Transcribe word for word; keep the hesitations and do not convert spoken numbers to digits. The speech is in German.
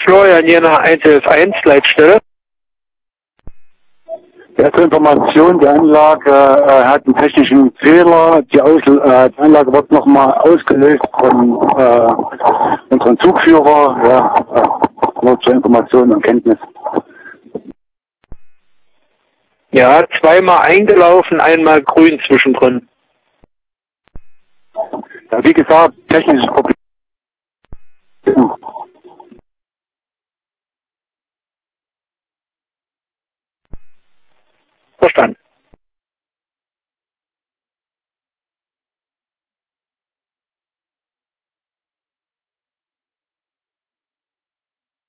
Florian hier nach eins elf eins, Leitstelle. Ja, zur Information, die Anlage äh, hat einen technischen Fehler. Die, Aus äh, die Anlage wird nochmal ausgelöst von äh, unserem Zugführer. Ja, äh, nur zur Information und Kenntnis. Ja, zweimal eingelaufen, einmal grün zwischendrin. Ja, wie gesagt, technisches Problem. Verstanden.